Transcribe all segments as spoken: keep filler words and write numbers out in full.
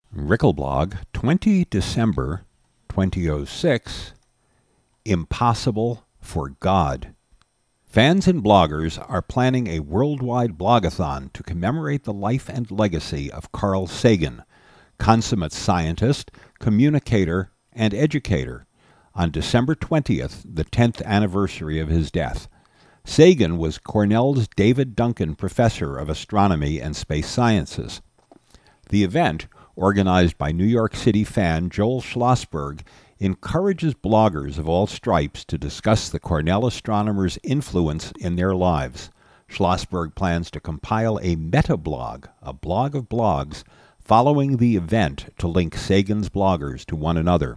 Rickelblog, the twentieth of December, twenty oh six, Impossible for God. Fans and bloggers are planning a worldwide blogathon to commemorate the life and legacy of Carl Sagan, consummate scientist, communicator, and educator, on December twentieth, the tenth anniversary of his death. Sagan was Cornell's David Duncan Professor of Astronomy and Space Sciences. The event, organized by New York City fan Joel Schlossberg, encourages bloggers of all stripes to discuss the Cornell astronomer's influence in their lives. Schlossberg plans to compile a meta-blog, a blog of blogs, following the event to link Sagan's bloggers to one another.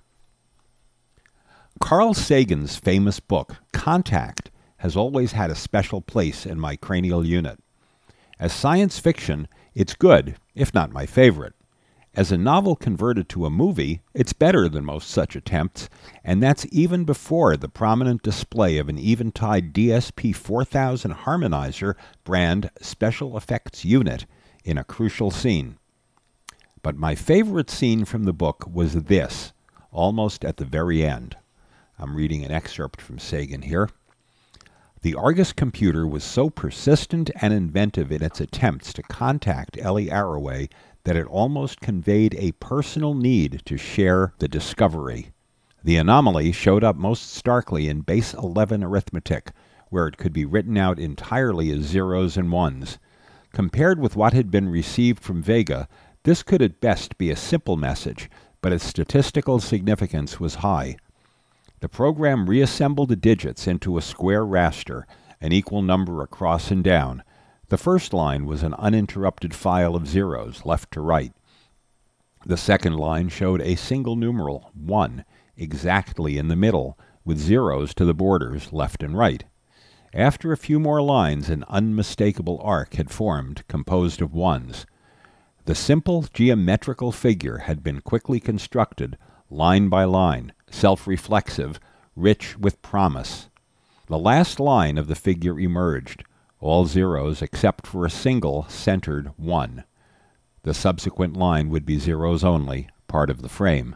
Carl Sagan's famous book, Contact, has always had a special place in my cranial unit. As science fiction, it's good, if not my favorite. As a novel converted to a movie, it's better than most such attempts, and that's even before the prominent display of an Eventide D S P four thousand harmonizer brand special effects unit in a crucial scene. But my favorite scene from the book was this, almost at the very end. I'm reading an excerpt from Sagan here. The Argus computer was so persistent and inventive in its attempts to contact Ellie Arroway that it almost conveyed a personal need to share the discovery. The anomaly showed up most starkly in base eleven arithmetic, where it could be written out entirely as zeros and ones. Compared with what had been received from Vega, this could at best be a simple message, but its statistical significance was high. The program reassembled the digits into a square raster, an equal number across and down. The first line was an uninterrupted file of zeros, left to right. The second line showed a single numeral, one, exactly in the middle, with zeros to the borders, left and right. After a few more lines, an unmistakable arc had formed, composed of ones. The simple geometrical figure had been quickly constructed, line by line, self-reflexive, rich with promise. The last line of the figure emerged, all zeros except for a single centered one. The subsequent line would be zeros only, part of the frame.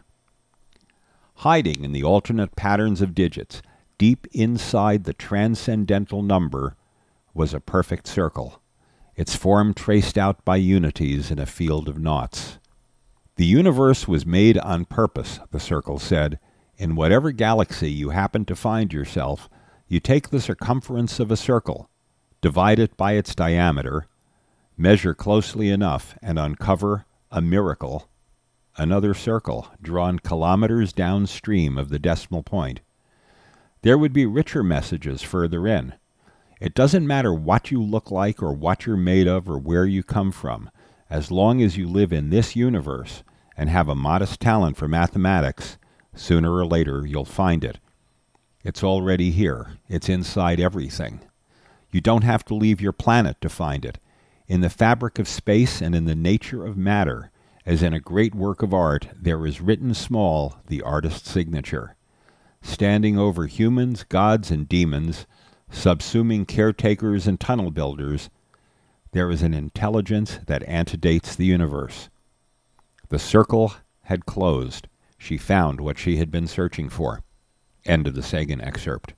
Hiding in the alternate patterns of digits, deep inside the transcendental number, was a perfect circle, its form traced out by unities in a field of naughts. The universe was made on purpose, the circle said. In whatever galaxy you happen to find yourself, you take the circumference of a circle, divide it by its diameter, measure closely enough, and uncover a miracle, another circle drawn kilometers downstream of the decimal point. There would be richer messages further in. It doesn't matter what you look like or what you're made of or where you come from, as long as you live in this universe and have a modest talent for mathematics, sooner or later you'll find it. It's already here. It's inside everything. You don't have to leave your planet to find it. In the fabric of space and in the nature of matter, as in a great work of art, there is written small the artist's signature. Standing over humans, gods, and demons, subsuming caretakers and tunnel builders, there is an intelligence that antedates the universe. The circle had closed. She found what she had been searching for. End of the Sagan excerpt.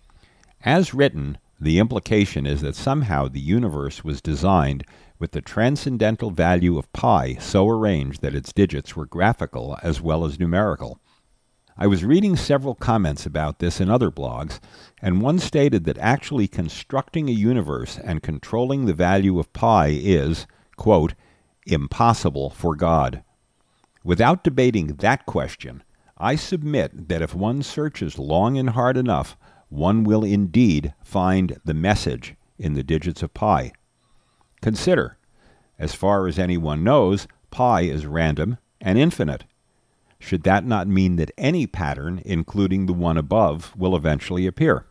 As written, the implication is that somehow the universe was designed with the transcendental value of pi so arranged that its digits were graphical as well as numerical. I was reading several comments about this in other blogs, and one stated that actually constructing a universe and controlling the value of pi is, quote, impossible for God. Without debating that question, I submit that if one searches long and hard enough, one will indeed find the message in the digits of pi. Consider, as far as anyone knows, pi is random and infinite. Should that not mean that any pattern, including the one above, will eventually appear?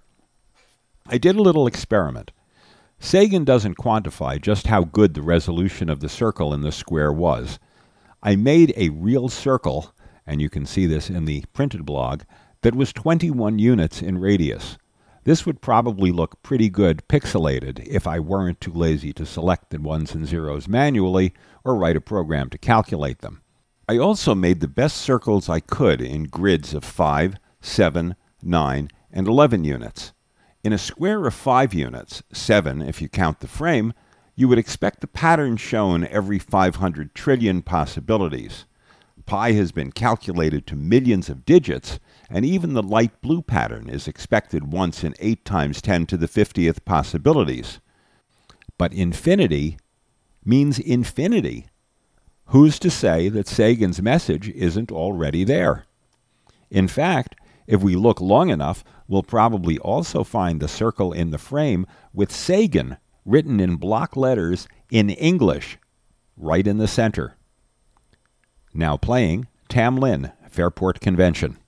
I did a little experiment. Sagan doesn't quantify just how good the resolution of the circle in the square was. I made a real circle, and you can see this in the printed blog, that was twenty-one units in radius. This would probably look pretty good pixelated if I weren't too lazy to select the ones and zeros manually or write a program to calculate them. I also made the best circles I could in grids of five, seven, nine, and eleven units. In a square of five units, seven if you count the frame, you would expect the pattern shown every five hundred trillion possibilities. Pi has been calculated to millions of digits, and even the light blue pattern is expected once in eight times ten to the fiftieth possibilities. But infinity means infinity. Who's to say that Sagan's message isn't already there? In fact, if we look long enough, we'll probably also find the circle in the frame with Sagan written in block letters in English right in the center. Now playing Tam Lin, Fairport Convention.